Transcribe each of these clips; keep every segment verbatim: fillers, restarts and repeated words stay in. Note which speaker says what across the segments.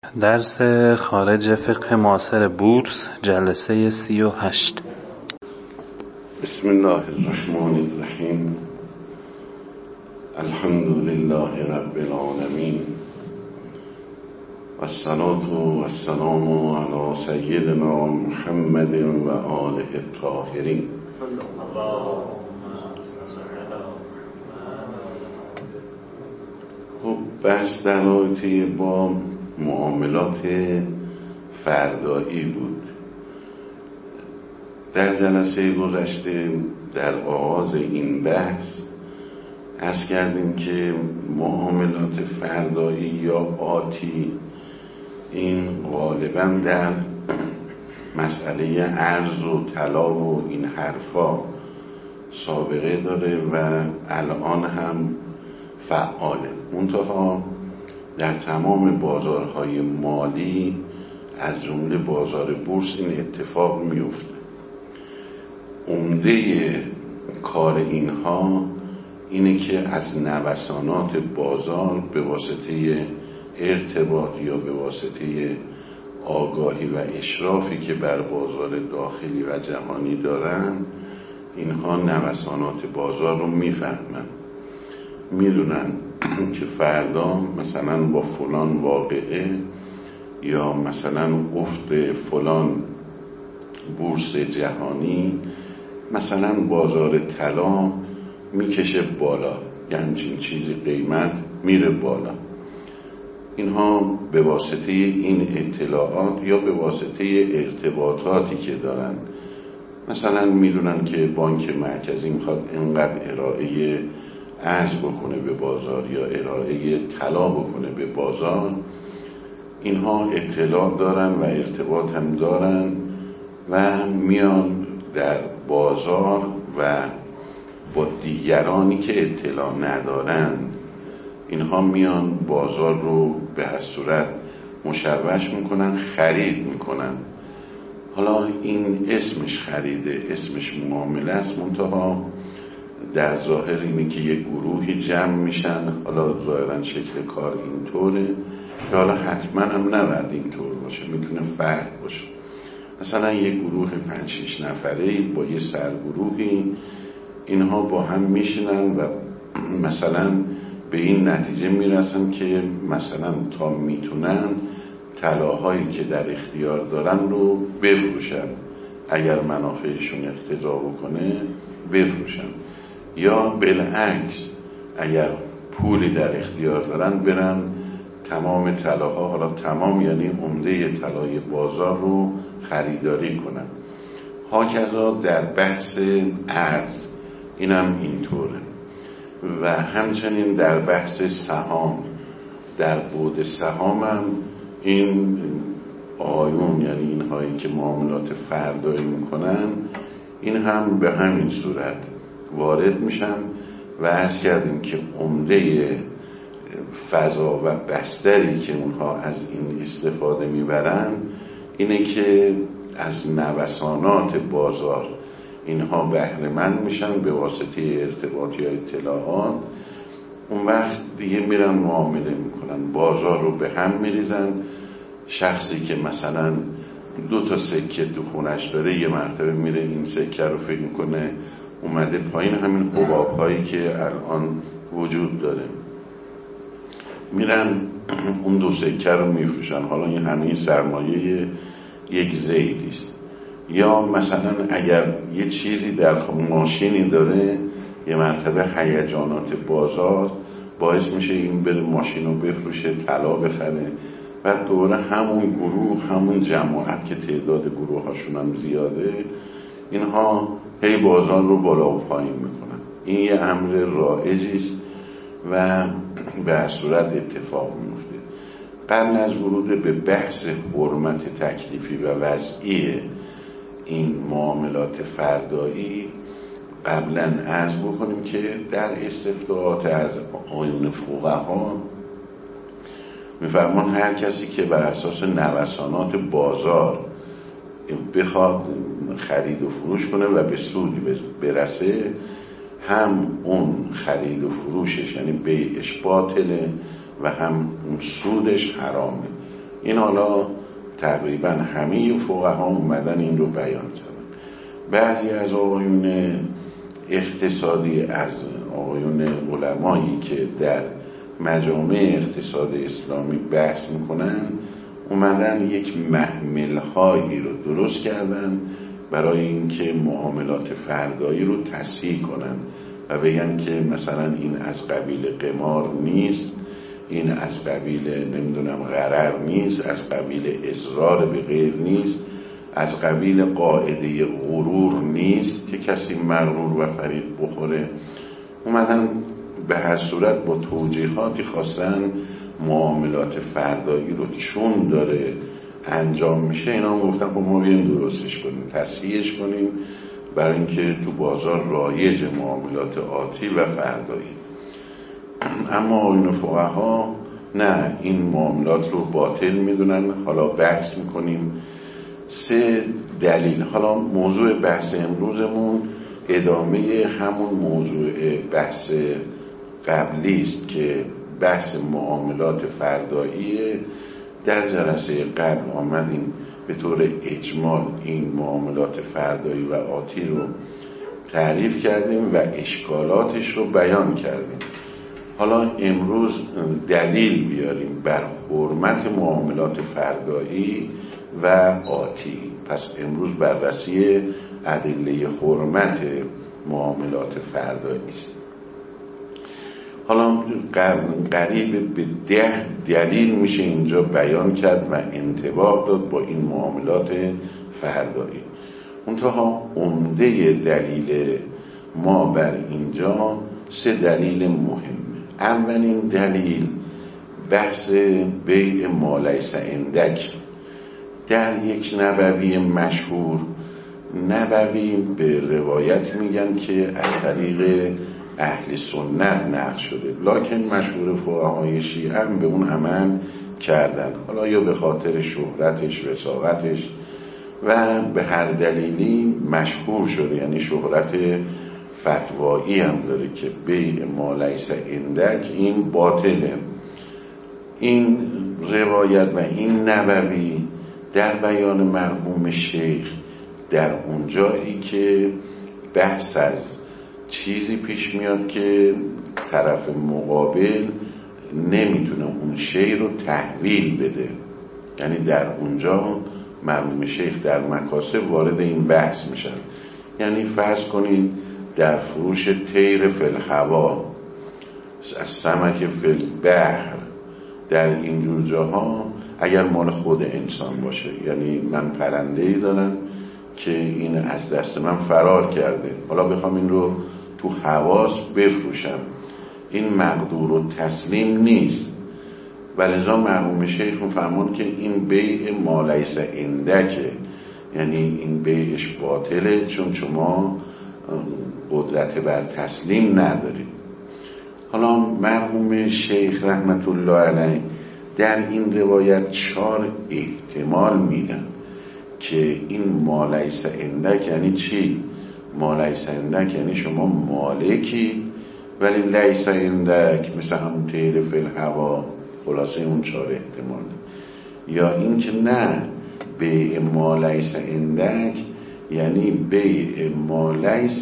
Speaker 1: درس خارج فقه معاصر بورس جلسه سی و هشت.
Speaker 2: بسم الله الرحمن الرحیم. الحمد لله رب العالمین و الصلاة و السلام علی سیدنا محمد و آله الطاهرین. خب بحث در رابطه با معاملات فردایی بود. در جلسه گذشته در آغاز این بحث عرض کردیم که معاملات فردایی یا آتی این غالبا در مسئله ارز و طلا و این حرفا سابقه داره و الان هم فعاله. منتها در تمام بازارهای مالی از جمله بازار بورس این اتفاق میفته. عمده کار اینها اینه که از نوسانات بازار به واسطه ارتباط یا به واسطه آگاهی و اشرافی که بر بازار داخلی و جهانی دارن، اینها نوسانات بازار رو میفهمن، میدونن که فردا مثلا با فلان واقعه یا مثلا افت فلان بورس جهانی مثلا بازار طلا میکشه بالا، یعنی همچین چیزی قیمت میره بالا. اینها به واسطه این اطلاعات یا به واسطه ارتباطاتی که دارن، مثلا میدونن که بانک مرکزی میخواد اینقدر ارائه ارز بکنه به بازار یا ارائه طلا بکنه به بازار، اینها اطلاع دارن و ارتباط هم دارن و میان در بازار و با دیگرانی که اطلاع ندارن، اینها میان بازار رو به هر صورت مشوش میکنن، خرید میکنن. حالا این اسمش خریده، اسمش معامله است، منتها در ظاهر اینه که یک گروهی جمع میشن. حالا ظاهرا شکل کار اینطوره که حالا حتما هم نباید اینطور باشه، میتونه فرق باشه. مثلا یک گروه پنج شش نفره با یه سرگروهی، اینها با هم میشنن و مثلا به این نتیجه میرسن که مثلا تا میتونن طلاهایی که در اختیار دارن رو بفروشن، اگر منافعشون اقتضا بکنه بفروشن، یا بالعکس اگر پولی در اختیار دارن برن تمام طلاها، حالا تمام یعنی عمده طلای بازار رو خریداری کنن. هاکذا در بحث ارز اینم اینطوره و همچنین در بحث سهام، در بعد سهام هم این آیون یعنی اینهایی که معاملات فردایی میکنن این هم به همین صورت وارد میشن و عرض کردیم که عمده فضا و بستری که اونها از این استفاده میبرن اینه که از نوسانات بازار اینها بهره مند میشن به واسطه ارتباط یا اطلاعات. اون وقت دیگه میرن معامله میکنن، بازار رو به هم میریزن. شخصی که مثلا دو تا سکه تو خونش داره یه مرتبه میره این سکه رو فکر میکنه اومده پایین، همین حباب هایی که الان وجود داره، میرن اون دو سکه رو میفروشن. حالا این همه سرمایه یک زیدیست. یا مثلا اگر یه چیزی در ماشینی داره، یه مرتبه هیجانات بازار باعث میشه این بره ماشین رو بفروشه، طلا بخره. بعد دوره همون گروه، همون جماعت که تعداد گروه هاشون هم زیاده، اینها هی بازار رو بالا و پایین میکنن. این یه امر رایجیست و به صورت اتفاق میفته. قبل از ورود به بحث حرمت تکلیفی و وضعی این معاملات فردایی، قبلا عرض بکنیم که در استفتاءات از آیون فقها میفرمان هر کسی که بر اساس نوسانات بازار بخواد خرید و فروش کنه و به سودی برسه، هم اون خرید و فروشش یعنی بیعش باطله و هم اون سودش حرامه. این حالا تقریبا همه فقها اومدن این رو بیان کردن. بعضی از آقایون اقتصادی، از آقایون علمایی که در مجامع اقتصاد اسلامی بحث میکنن، اومدن یک محمل‌هایی رو درست کردن برای اینکه معاملات فردایی رو تصحیح کنن و بگن که مثلا این از قبیل قمار نیست، این از قبیل نمیدونم غرر نیست، از قبیل اصرار به غیر نیست، از قبیل قاعده غرور نیست که کسی مغرور و فریب بخوره. اومدن به هر صورت با توجیهاتی خواستن معاملات فردایی رو چون داره انجام میشه، اینا هم گفتن خب ما بیایم درستش کنیم، تصحیحش کنیم برای اینکه تو بازار رایج معاملات آتی و فردایی. اما این فقها نه، این معاملات رو باطل میدونن. حالا بحث میکنیم سه دلیل. حالا موضوع بحث امروزمون ادامه همون موضوع بحث قبلی است که بحث معاملات فردایی. در جلسه قبل آمدیم به طور اجمال این معاملات فردایی و آتی رو تعریف کردیم و اشکالاتش رو بیان کردیم. حالا امروز دلیل بیاریم بر حرمت معاملات فردایی و آتی. پس امروز بررسی ادله حرمت معاملات فردایی است. حالا قریب به ده دلیل میشه اینجا بیان کرد و انطباق داد با این معاملات فردایی. منتها عمده دلیل ما بر اینجا سه دلیل مهم. اولین دلیل بحث بیع ما لیس عندک. در یک نبوی مشهور، نبوی به روایت میگن که از طریق اهل سنت نقل شده، لکن مشهور فقهای شیعه هم به اون عمل کردن، حالا یا به خاطر شهرتش، وثاقتش و به هر دلیلی مشهور شده، یعنی شهرت فتوایی هم داره که بیع ما لیس عندک این باطله. این روایت و این نبوی در بیان مرحوم شیخ در اونجایی که بحث از چیزی پیش میاد که طرف مقابل نمیتونه اون شی رو تحویل بده، یعنی در اونجا مرحوم شیخ در مکاسب وارد این بحث میشن. یعنی فرض کنید در فروش طیر فی الهوا، از سمک فی البحر، در اینجور جاها اگر مال خود انسان باشه، یعنی من پرنده‌ای دارم که این از دست من فرار کرده، حالا بخوام این رو تو حواس بفروشم، این مقدور و تسلیم نیست. ولذا مرحوم شیخ فرمان که این بیع ما لیس عندکه، یعنی این بیعش باطله چون شما قدرت بر تسلیم ندارید. حالا مرحوم شیخ رحمت الله علیه در این روایت چهار احتمال میدن که این ما لیس عندک یعنی چی؟ ما لیس عندک یعنی شما مالکی ولی لیس عندک مثل همون طیر فی الهوا. خلاصه اون چهار احتمال. یا این که نه، بیع ما لیس عندک یعنی بیع ما لیس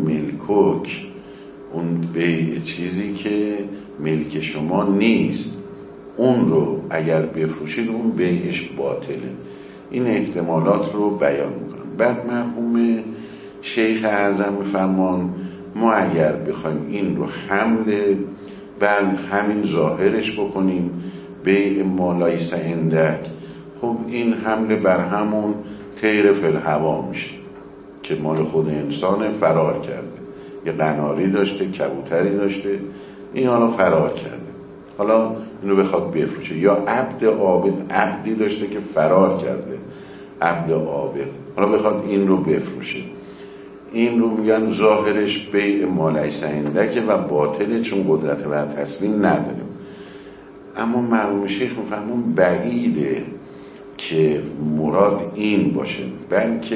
Speaker 2: ملکک، اون بیع چیزی که ملک شما نیست، اون رو اگر بفروشید اون بیعش باطله. این احتمالات رو بیان میکنم. بعد مرحوم شیخ اعظم فرمان ما اگر بخوایم این رو حمل بر همین ظاهرش بکنیم بیع ما لیس عندک، خب این حمل بر همون طیر فی الهوا میشه که مال خود انسان فرار کرده، یه قناری داشته، کبوتری داشته، این حالا فرار کرده، حالا اینو بخواد بفروشه. یا عبد عابد، عبدی داشته که فرار کرده، عبد عابد، حالا بخواد این رو بفروشه، این رو میگن ظاهرش بیع ما لیس عندک و باطله چون قدرت بر تسلیم نداریم. اما مرحوم شیخ میفهمون بعیده که مراد این باشه، بلکه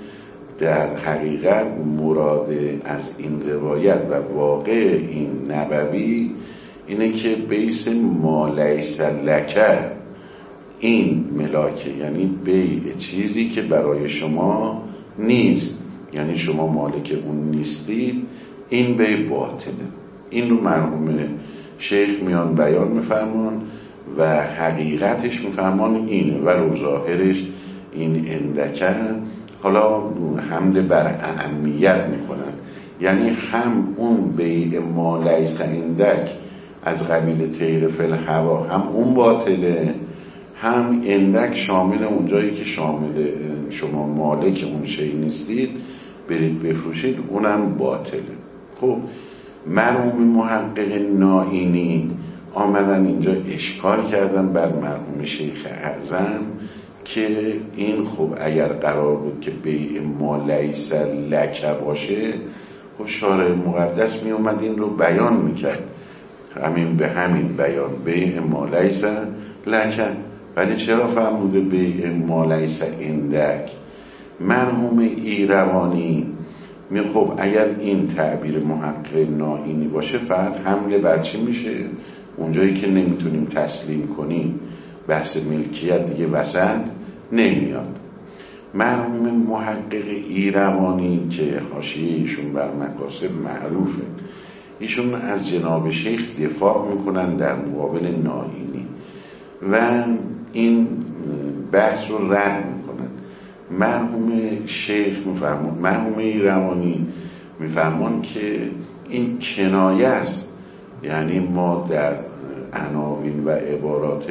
Speaker 2: در حقیقت مراد از این روایت و واقع این نبوی اینه که بیس ما لیس لک، این ملاکه، یعنی بیع چیزی که برای شما نیست، یعنی شما مالک اون نیستید، این بیع باطله. این رو مرحوم شیخ میان بیان میفرمان و حقیقتش میفرمان اینه و رو ظاهرش این اندکه. حالا حمل بر اهمیت میکنن، یعنی هم اون بیع ما لیس اندک از قبیل طیر فی الهوا هم اون باطله، هم اندک شامل اونجایی که شامل شما مالک اون شی نیستید برید بفروشید، اونم باطله. خب مرحوم محقق نائینی آمدن اینجا اشکال کردن بر مرحوم شیخ اعظم که این خب اگر قرار بود که بیع ما لیس لک باشه، خب شارع مقدس می اومد این رو بیان میکرد، همین به همین بیان بیع ما لیس لک. ولی چرا فرموده بیع ما لیس اندک؟ مرحوم ایروانی می خب اگر این تعبیر محقق نائینی باشه فقط حمله بر چی میشه؟ اونجایی که نمیتونیم تسلیم کنیم بحث ملکیت دیگه وسط نمیاد. مرحوم محقق ایروانی که حاشیه ایشون بر مکاسب معروفه، ایشون از جناب شیخ دفاع میکنن در مقابل نائینی و این بحث رو رد میکنن. مرحوم شیخ میفرمان، مرحوم ایروانی میفرمان که این کنایه است، یعنی ما در عناوین و عبارات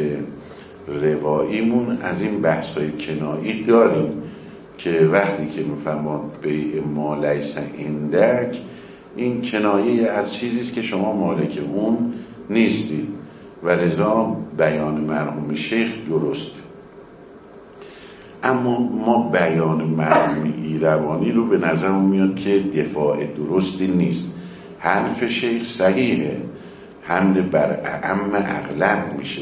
Speaker 2: رواییمون از این بحث‌های کنایی داریم که وقتی که میفرمان بیع ما لیس اندک، این کنایه از چیزی است که شما مالک اون نیستید و لذا بیان مرحوم شیخ درسته. اما ما بیان مرحوم ایروانی رو به نظرم میاد که دفاع درستی نیست. حرف شیخ صحیحه، حمل بر اعم اغلب میشه،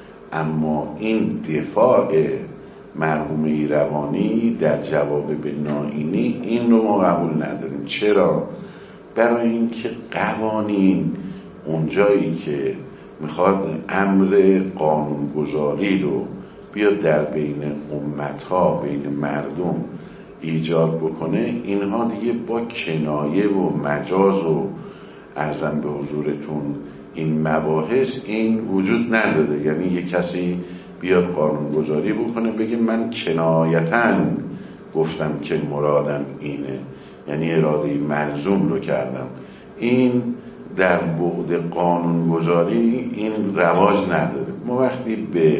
Speaker 2: اما این دفاع مرحوم ایروانی در جواب به نائینی این رو ما قبول نداریم. چرا؟ برای اینکه قوانین اونجایی که میخواد امر قانونگذاری رو بیاد در بین امتها، بین مردم ایجاد بکنه، اینها دیگه با کنایه و مجاز و عرضم به حضورتون این مباحث این وجود نداره. یعنی یک کسی بیاد قانونگذاری بکنه بگه من کنایتاً گفتم که مرادم اینه، یعنی اراده ملزوم رو کردم. این در بعد قانونگذاری این رواج نداره. ما وقتی به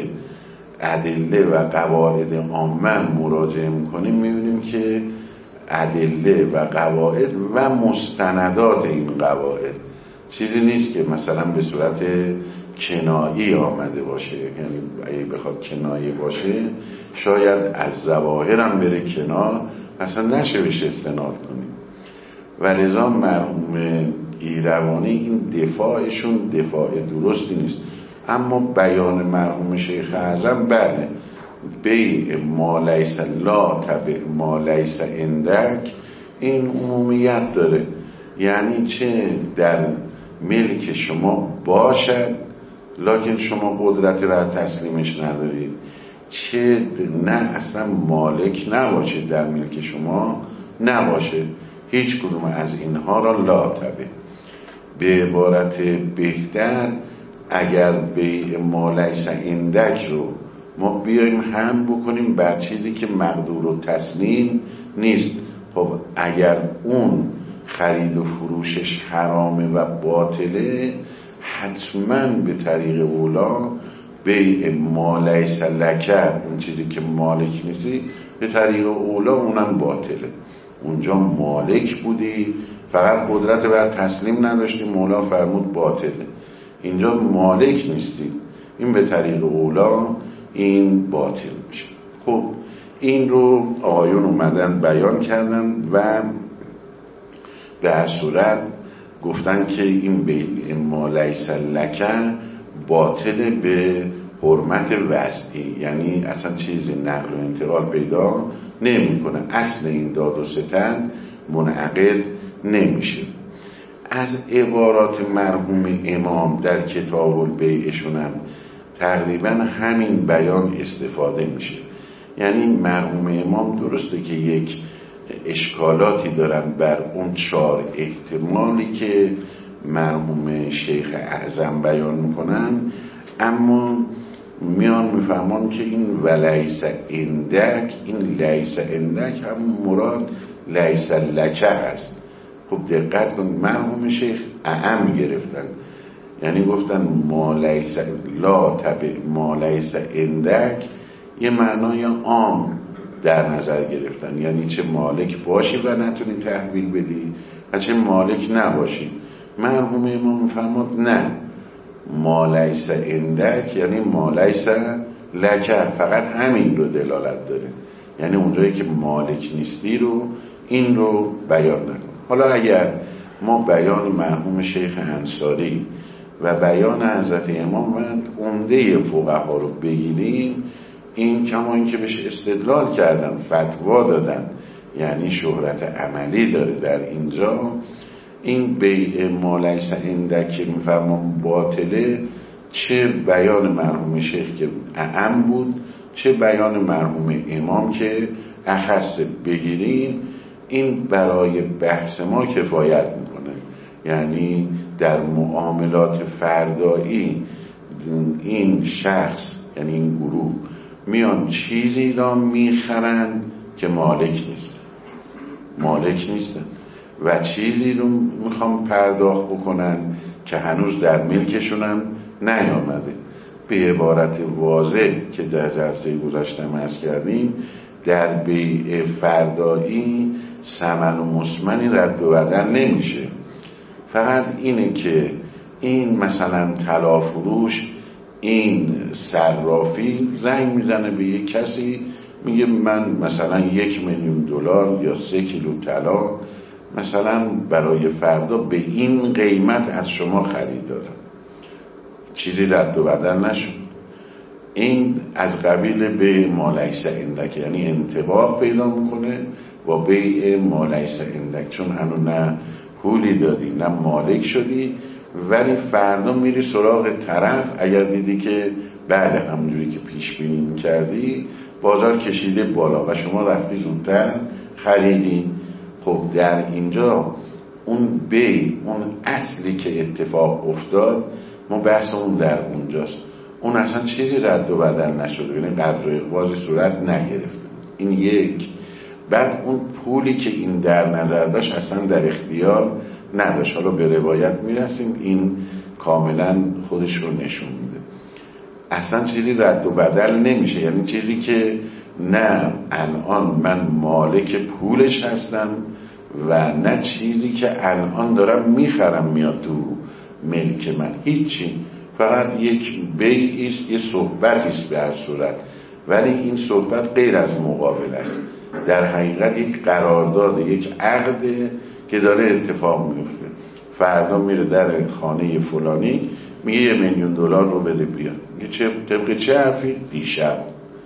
Speaker 2: ادله و قواعد عامه مراجعه میکنیم میبینیم که ادله و قواعد و مستندات این قواعد چیزی نیست که مثلا به صورت کنایی آمده باشه. یعنی اگه بخواد کنایه باشه شاید از ظواهر هم بره کنار، اصلا نشه بهش استناد کنیم. و لذا مرحوم ایروانی این دفاعشون دفاع درستی نیست. اما بیان مرحوم شیخ اعظم بله، بیع ما لیس لا تبع ما لیس اندک این عمومیت داره، یعنی چه در ملک شما باشد لکن شما قدرت بر تسلیمش ندارید، چه نه اصلا مالک نباشه، در ملک شما نباشه، هیچ کدوم از اینها را لا تبع. به عبارت بهتر اگر بیع ما لیس اندک رو ما بیایم هم بکنیم بر چیزی که مقدور و تسلیم نیست، خب اگر اون خرید و فروشش حرامه و باطله، حتما به طریق اولا بیع ما لیس لک، اون چیزی که مالک نیستی، به طریق اولا اونم باطله. اونجا مالک بودی فقط قدرت بر تسلیم نداشتی، مولا فرمود باطله. اینجا مالک نیستی، این به طریق اولا این باطل میشه. خب این رو آقایون اومدن بیان کردن و به هر صورت گفتن که این بیع ما لیس لک باطل به حرمت وضعی، یعنی اصلا چیزی نقل و انتقال پیدا نمی کنه، اصل این داد و ستد منعقد نمیشه. از عبارات مرحوم امام در کتاب البیعشون هم تقریبا همین بیان استفاده میشه. یعنی مرحوم امام درسته که یک اشکالاتی دارن بر اون چهار احتمالی که مرحوم شیخ اعظم بیان میکنن، اما میان میفهمان که این ولیس اندک، این لیس اندک هم مراد لیس لکه هست. خب دقت کن، مرحوم شیخ اعم گرفتن، یعنی گفتن ما لیس لا تبع ما لیس اندک، یه معنای عام در نظر گرفتن، یعنی چه مالک باشی و نتونی تحویل بدی و چه مالک نباشی. مرحوم امام میفرماد نه، ما لیس اندک یعنی ما لیس لکه، فقط همین رو دلالت داره، یعنی اونجایی که مالک نیستی رو این رو بیان نکن. حالا اگر ما بیان مرحوم شیخ انصاری و بیان حضرت امام و عمده فقها رو بگیریم، این کما این که بهش استدلال کردن، فتوا دادن، یعنی شهرت عملی داره در اینجا. این بیع ما لیس اندک که میفرمان باطله، چه بیان مرحوم شیخ که اعم بود، چه بیان مرحوم امام که اخص بگیریم، این برای بحث ما کفایت میکنه. یعنی در معاملات فردایی این شخص، یعنی این گروه میان چیزی را میخرن که مالک نیست، مالک نیستن، و چیزی رو میخوام پرداخت بکنن که هنوز در ملکشونم نیامده. به عبارت واضح که در جلسه گذشته عرض کردیم، در بیع فردایی ثمن و مسمنی رد و بدل نمیشه. فقط اینه که این مثلا طلا فروش، این صرافی زنگ میزنه به یک کسی، میگه من مثلا یک میلیون دلار یا سه کیلو طلا مثلا برای فردا به این قیمت از شما خرید دارم، چیزی رد و بدل نشد. این از قبیل بیع ما لیس اندک، یعنی انطباق پیدا میکنه با بیع ما لیس اندک، چون هنوز نه پولی دادی نه مالک شدی، ولی فردا میری سراغ طرف، اگر دیدی که بعد همونجوری که پیش بینی کردی بازار کشیده بالا و شما رفتی زودتر خریدی، خب در اینجا اون بیع، اون اصلی که اتفاق افتاد، ما بحث اون در اونجاست، اون اصلا چیزی رد و بدل نشده، یعنی قدر و اقباضی صورت نگرفته. این یک. بعد اون پولی که این در نظر داشت اصلا در اختیار نداشت. حالا به روایت میرسیم، این کاملا خودش رو نشون میده. اصلا چیزی رد و بدل نمیشه، یعنی چیزی که نه الان من مالک پولش هستم و نه چیزی که الان دارم میخرم میاد تو ملک من، هیچی. فقط یک بیعی است، یه صحبتی است به هر صورت، ولی این صحبت غیر از مقابل است، در حقیقت یک قرارداد، یک عقده که داره اتفاق میفته. فردا میره در خانه فلانی میگه یه میلیون دلار رو بده بیاد، میگه چه طبق چه حرفی؟ دیشب.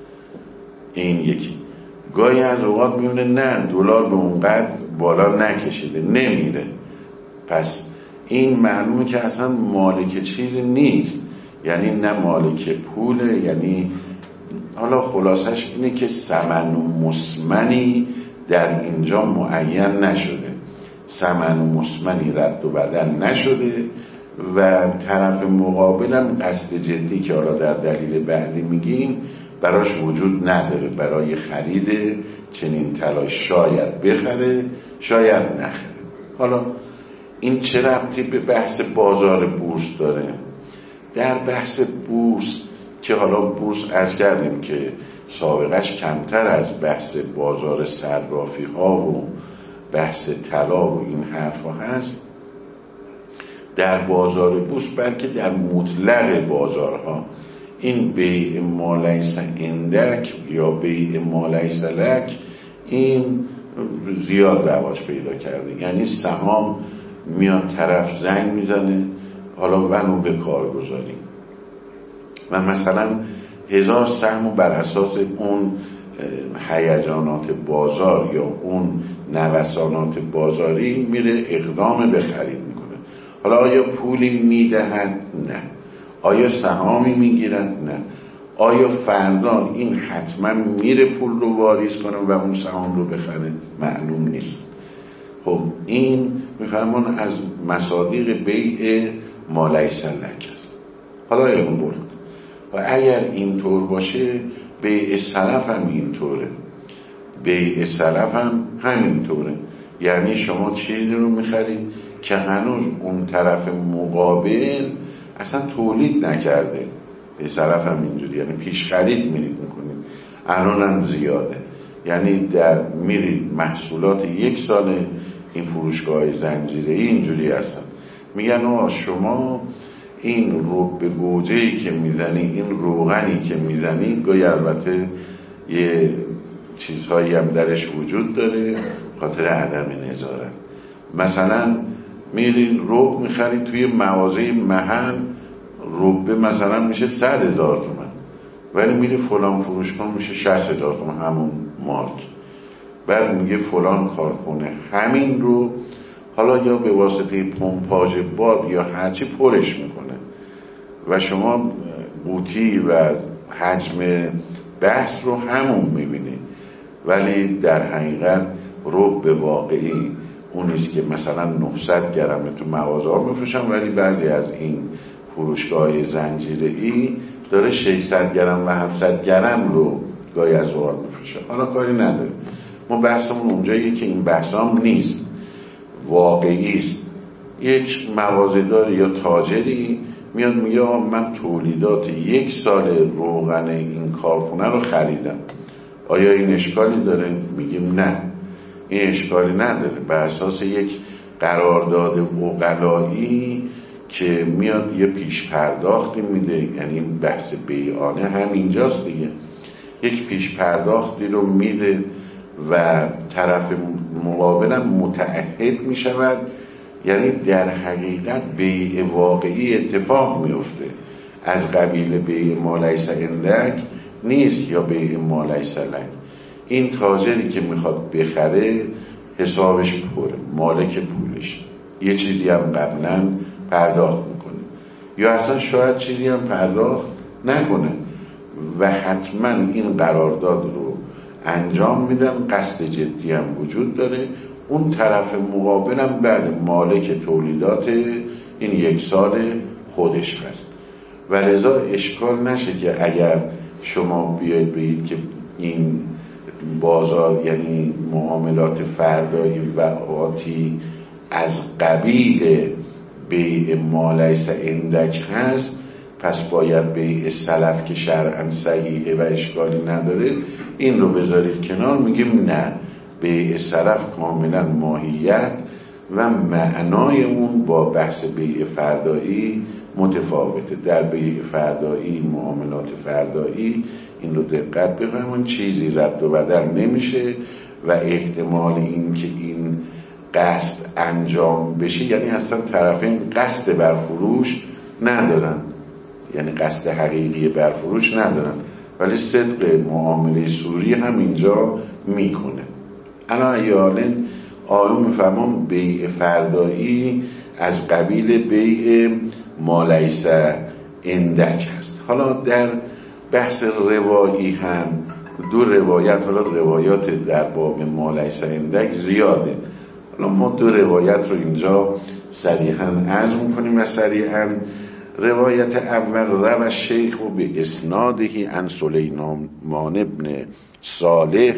Speaker 2: این یکی. گاهی از اوقات میونه نه دلار به اونقدر بالا نکشیده، نمیره، پس این معلومه که اصلا مالک چیزی نیست، یعنی نه مالک پوله. یعنی حالا خلاصش اینه که ثمن و مسمنی در اینجا معین نشده، ثمن و مسمنی رد و بدل نشده و طرف مقابلم قصد جدی که حالا در دلیل بعدی میگیم براش وجود نداره برای خرید چنین طلای. شاید بخره شاید نخره. حالا این چه ربطی به بحث بازار بورس داره؟ در بحث بورس که حالا بورس عرض کردیم که سابقش کمتر از بحث بازار صرافی ها و بحث طلا و این حرف ها هست، در بازار بورس بلکه در مطلق بازارها این بیع ما لیس اندک یا بیع ما لیس لک این زیاد رواج پیدا کرده. یعنی سهام میاد طرف زنگ میزنه، حالا منو به کار گذاریم و مثلا هزار سهم بر اساس اون هیجانات بازار یا اون نوسانات بازاری میره اقدام به خرید میکنه. حالا آیا پولی میدهد؟ نه. آیا سهامی میگیرن؟ نه. آیا فردا این حتما میره پول رو واریز کنه و اون سهام رو بخره؟ معلوم نیست. خب این میفرمان از مصادیق بیع ما لیس لک است. حالا اون برد و اگر اینطور باشه بیع سلف هم اینطوره، بیع سلف هم همینطوره. یعنی شما چیزی رو میخرید که هنوز اون طرف مقابل اصلا تولید نکرده. بیع سلف هم اینجوری، یعنی پیش خرید میرید میکنید، الان هم زیاده. یعنی در میرید محصولات یک سال این فروشگاه زنجیره‌ای اینجوری هستن، میگن آه شما این رو به گوجه‌ای که میزنی، این روغنی که میزنی، گاهی البته یه چیزهایی هم درش وجود داره خاطر عدم نظارت. مثلا میرین روغ میخرید توی مغازه محل، روبه مثلا میشه صد هزار تومن، ولی میره فلان فروشگاه میشه شصت هزار تومن همون مارک. بعد میگه فلان کارخونه همین رو حالا یا به واسطه پمپاژ باد یا هرچی پرش میکنه و شما قوطی و حجم بحث رو همون میبینید، ولی در حقیقت رب واقعی اونیست که مثلا نهصد گرمه تو مغازه ها میفروشن، ولی بعضی از این فروشگاه زنجیره‌ای داره ششصد گرم و هفتصد گرم رو گاهی از اوقات میفروشه. حالا کاری نداره، ما بحثمون اونجاییه که این بحثام نیست، واقعی است. یک مغازه‌دار یا تاجری میاد میگه من تولیدات یک سال روغن این کارخونه رو خریدم، آیا این اشکالی داره؟ میگیم نه، این اشکالی نداره. بر اساس یک قرارداد عقلایی که میاد یه پیش پرداختی میده، یعنی بحث بیعانه همینجاست دیگه، یک پیش پرداختی رو میده و طرف مقابلم متعهد میشود، یعنی در حقیقت بیع واقعی اتفاق میفته، از قبیل بیع ما لیس عندک نیست یا بیع ما لیس لک. این تاجری که میخواد بخره حسابش پره، مالک پولش، یه چیزی هم قبلا پرداخت میکنه یا اصلا شاید چیزی هم پرداخت نکنه و حتما این قرارداد رو انجام میدن، قصد جدی هم وجود داره. اون طرف مقابلم بعد مالک تولیدات این یک سال خودش هست و لذا اشکال نشه که اگر شما بیاید بگید که این بازار یعنی معاملات فردایی و آتی از قبیل بیع ما لیس عندک هست، پس باید بیع سلف که شرعاً صحیحه و اشکالی نداره این رو بذارید کنار. میگیم نه، بیع سلف کاملا ماهیت و معنای اون با بحث بیع فردایی متفاوته. در بیع فردایی، معاملات فردایی، این رو دقت بفهمون، چیزی رد و بدل نمیشه و احتمال این که این قصد انجام بشه، یعنی اصلا طرفین قصد برفروش ندارن، یعنی قصد حقیقی برفروش ندارن، ولی صدق معامله سوری هم اینجا میکنه. انا ایالن آیون میفهمون بیع فردایی از قبیل بیع ما لیس عندک هست. حالا در بحث روایی هم دو روایت، حالا روایات در باب ما لیس عندک زیاده، حالا ما دو روایت رو اینجا صریحاً عرض میکنیم و صریحاً روایت اول روى الشیخ به اسناده عن سلیمان ابن صالح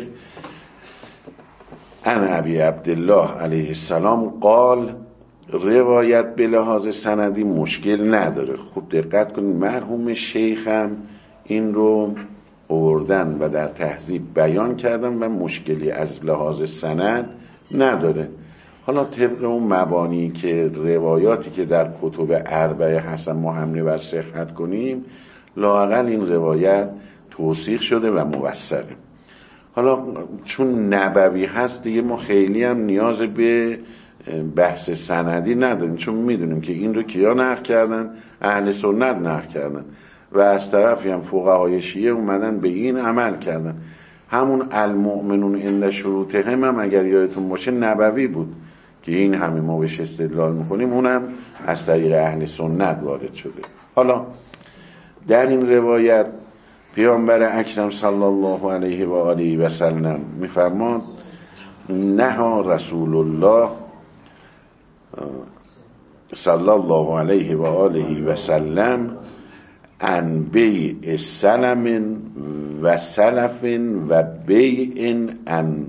Speaker 2: عن ابی عبدالله علیه السلام قال، روایت به لحاظ سندی مشکل نداره. خوب دقت کنید، مرحوم شیخ هم این رو آوردن و در تهذیب بیان کردن و مشکلی از لحاظ سند نداره. حالا طبق اون مبانی که روایاتی که در کتب اربعه حسن ما حمله و صحت کنیم، لااقل این روایت توثیق شده و موثقه. حالا چون نبوی هست دیگه ما خیلی هم نیاز به بحث سندی نداریم، چون میدونیم که این رو کیا نقل کردن؟ اهل سنت نقل کردن و از طرفی هم فقهای شیعه اومدن به این عمل کردن. همون المؤمنون عند شروطهم هم اگر یادتون باشه نبوی بود که این همه ما بهش استدلال میکنیم، اونم از طریق اهل سنت وارد شده. حالا در این روایت پیامبر اکرم صلی الله علیه و آله و سلم میفرماد نها رسول الله صلی الله علیه و آله و سلم عن بیع سلم و سلف و بیع عن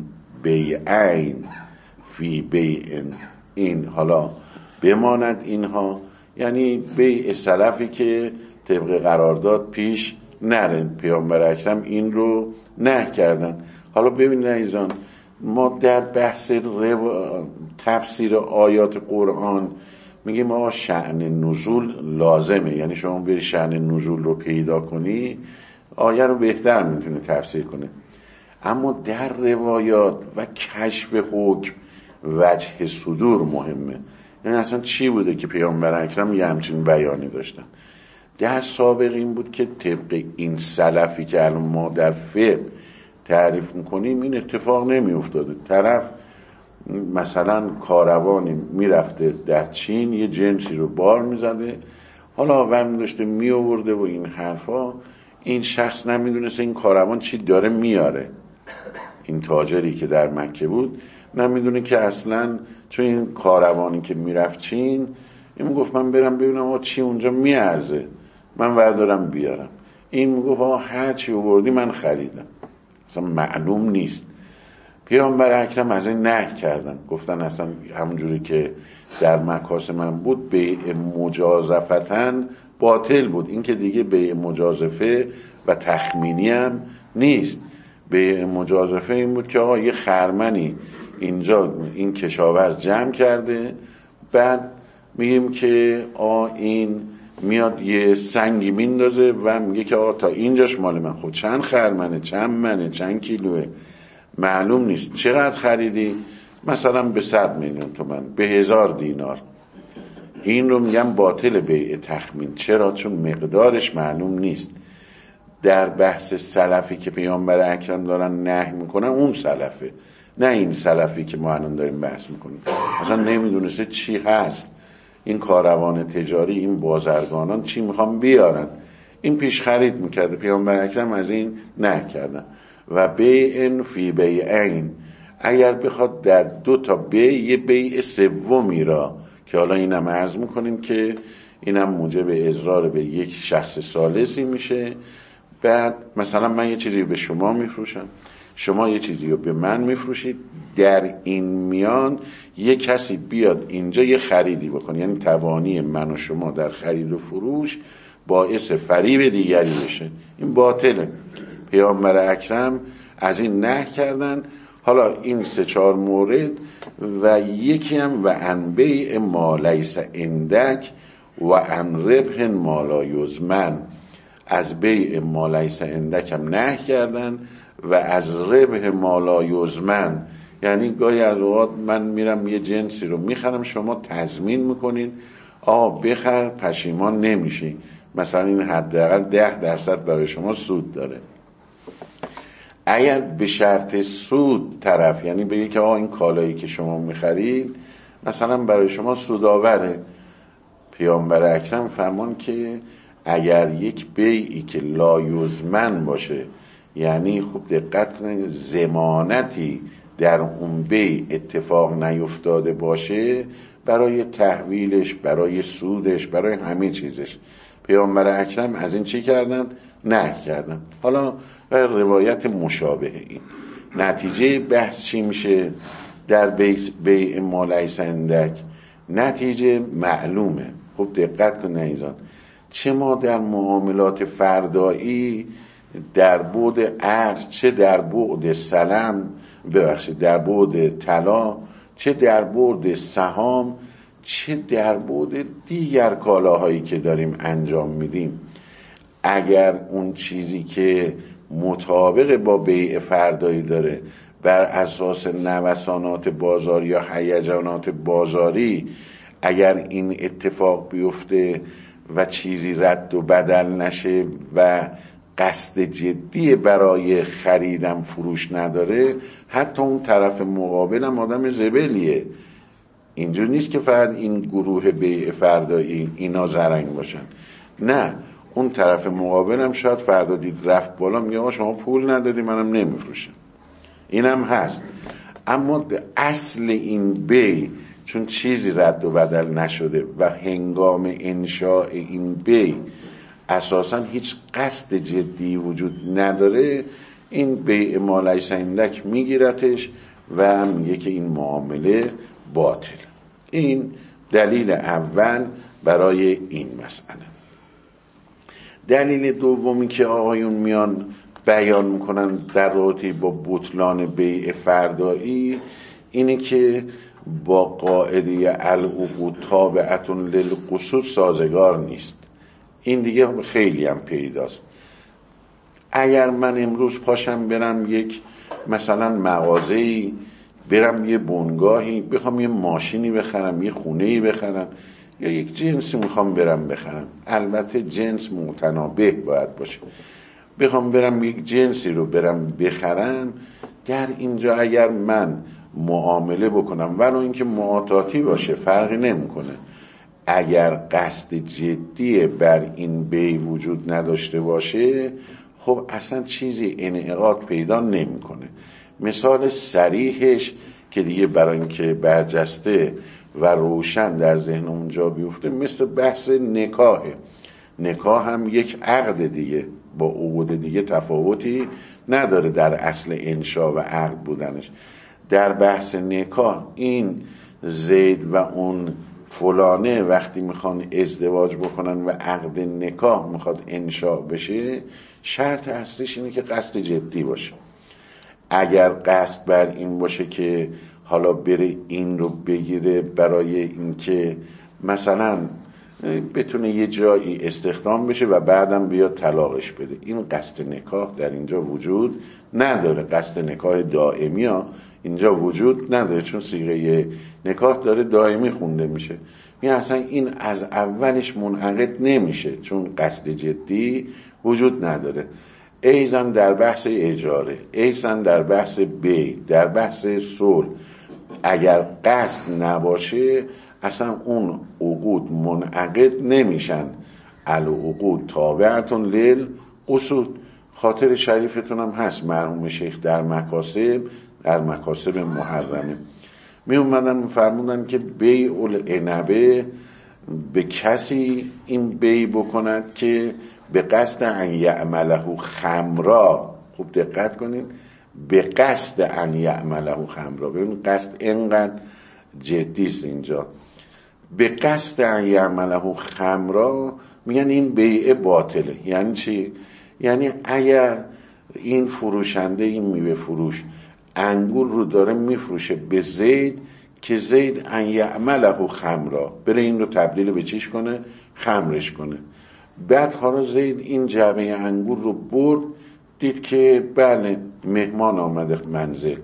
Speaker 2: بیعین فی بیع. این حالا بماند اینها، یعنی بیع سلفی که طبق قرارداد پیش نره. پیامبر اکرم این رو نه کردن. حالا ببینید عزیزان، ما در بحث رو... تفسیر آیات قرآن میگیم ما شأن نزول لازمه، یعنی شما بری شأن نزول رو پیدا کنی آیه رو بهتر میتونی تفسیر کنه. اما در روایات و کشف حکم وجه صدور مهمه. یعنی اصلا چی بوده که پیامبر اکرم یه همچین بیانی داشتن؟ در سابق این بود که طبق این سلفی که الان ما در فقه تعریف میکنیم این اتفاق نمی افتاده. طرف مثلا کاروانی میرفته در چین یه جنسی رو بار میزده، حالا آور داشته می آورده و این حرفا، این شخص نمیدونسته این کاروان چی داره میاره. این تاجری که در مکه بود نمیدونه که اصلا، چون این کاروانی که میرفت چین این میگفت من برم ببینم آقا چی اونجا میارزه من وردارم بیارم. این میگفت آقا هر چی آوردی من خریدم، اصلا معلوم نیست. پیامبر اکرم از این نهی کردن، گفتن اصلا همونجوری که در مکاسب من بود بیع مجازفتن باطل بود. این که دیگه بیع مجازفه و تخمینی هم نیست. بیع مجازفه این بود که آقا یه خرمنی اینجا این کشاورز جمع کرده، بعد میگیم که آقا این میاد یه سنگی میندازه و میگه که آقا تا اینجاش مال من. خب چند خرمنه، چند منه، چند کیلوه، معلوم نیست. چقدر خریدی؟ مثلا به صد میلیون تومان، به هزار دینار. این رو میگم باطل بیع تخمین. چرا؟ چون مقدارش معلوم نیست. در بحث سلفی که پیامبر اکرم دارن نهی میکنن اون سلفه، نه این سلفی که ما الان داریم بحث میکنیم. اصلا نمیدونسته چی هست این کاروان تجاری، این بازرگانان چی میخوام بیارن. این پیش خرید میکرده، پیامبر اکرم از این نهی کردن. و بیع فی بیعین، اگر بخواد در دو تا بیع یه بیع سومی را که حالا اینم عرض میکنیم که اینم موجب اضرار به یک شخص ثالثی میشه. بعد مثلا من یه چیزی به شما میفروشم، شما یه چیزی رو به من میفروشید، در این میان یه کسی بیاد اینجا یه خریدی بکنه، یعنی توانی من و شما در خرید و فروش باعث فریب دیگری بشه. این باطله. پیامبر اکرم از این نهی کردن. حالا این سه چهار مورد و یکی هم و عن بیع ما لیس عندک و عن ربح ما لا یضمن، از بیع ما لیس عندک هم نهی کردن و از ربح ما لا یضمن، یعنی گاهی از اوقات من میرم یه جنسی رو میخرم، شما تضمین میکنید آه بخر پشیمان نمیشی، مثلا این حداقل ده درصد برای شما سود داره. اگر به شرط سود طرف یعنی بگه که آه این کالایی که شما میخرید مثلا برای شما سودآوره، پیامبر اکرم فرمان که اگر یک بیعی که لا یضمن باشه، یعنی خوب دقت کنید ضمانتی در اون بیع اتفاق نیفتاده باشه، برای تحویلش، برای سودش، برای همه چیزش پیامبر اکرم از این چی کردن؟ نه کردن. حالا روایت مشابه این نتیجه بحث چی میشه در بیع ما لیس عندک؟ نتیجه معلومه. خب دقت کن عزیزان، چه ما در معاملات فردایی در بعد ارز، چه در بعد سلم، ببخشید در بعد طلا، چه در بعد سهام، چه در بعد دیگر کالاهایی که داریم انجام میدیم، اگر اون چیزی که مطابق با بیع فردایی داره بر اساس نوسانات بازاری یا هیجانات بازاری اگر این اتفاق بیفته و چیزی رد و بدل نشه و قصد جدی برای خریدم فروش نداره، حتی اون طرف مقابلم آدم زبلیه. اینجور نیست که فقط این گروه بیع فردایی اینا زرنگ باشن، نه، اون طرف مقابلم شاید فردا دید رفت بالا میگه آقا شما پول ندادی منم نمیفروشم. اینم هست. اما اصل این بی چون چیزی رد و بدل نشده و هنگام انشاء این بی اساسا هیچ قصد جدی وجود نداره، این بیع ما لیس عندک میگیرتش و میگه که این معامله باطل. این دلیل اول برای این مسئله. دلیل دومی که آقایون میان بیان میکنن در رابطه با بطلان بیع فردایی اینه که با قاعده العقود تابعة للقصود سازگار نیست. این دیگه خیلی هم پیداست. اگر من امروز پاشم برم یک مثلا مغازه‌ای، برم یه بنگاهی بخوام یه ماشینی بخرم، یه خونه‌ای بخرم، یا یک جنسی میخوام برم بخرم، البته جنس متنابه باید باشه، بخوام برم یک جنسی رو برم بخرم، در اینجا اگر من معامله بکنم ولو اینکه معاطاتی باشه فرقی نمیکنه، اگر قصد جدی بر این بی وجود نداشته باشه خب اصلا چیزی انعقاد پیدا نمیکنه. مثال صریحش که دیگه برای اینکه برجسته و روشن در ذهن اونجا بیفته مثل بحث نکاحه. نکاح هم یک عقد دیگه، با عقود دیگه تفاوتی نداره در اصل انشا و عقد بودنش. در بحث نکاح این زید و اون فلانه وقتی میخوان ازدواج بکنن و عقد نکاح میخواد انشا بشه، شرط اصلیش اینه که قصد جدی باشه. اگر قصد بر این باشه که حالا بره این رو بگیره برای اینکه مثلا بتونه یه جایی استخدام بشه و بعدم بیاد طلاقش بده، این قصد نکاح در اینجا وجود نداره. قصد نکاح دائمی ها اینجا وجود نداره، چون صیغه نکاح داره دائمی خونده میشه. یعنی اصلا این از اولش منعقد نمیشه چون قصد جدی وجود نداره. ایزن در بحث اجاره، ایزن در بحث بی، در بحث صلح، اگر قصد نباشه اصلا اون عقود منعقد نمیشن. العقود تابعة للقصود. خاطر شریفتون هم هست مرحوم شیخ در مکاسب، در مکاسب محرمه می اومدن میفرمودن که بیع العنبه به کسی این بیع بکند که به قصد ان یعمله خمرا. خوب دقت کنین، به قصد ان یعمله خمرا. ببین قصد اینقدر جدیست اینجا. به قصد ان یعمله خمرا میگن این بیع باطله. یعنی چی؟ یعنی اگر این فروشنده، این میوه فروش انگور رو داره میفروشه به زید که زید ان یعمله خمرا، بره این رو تبدیل به چیش کنه؟ خمرش کنه. بعد حالا زید این جعبه انگور رو برد، دید که بله مهمان آمده منزل،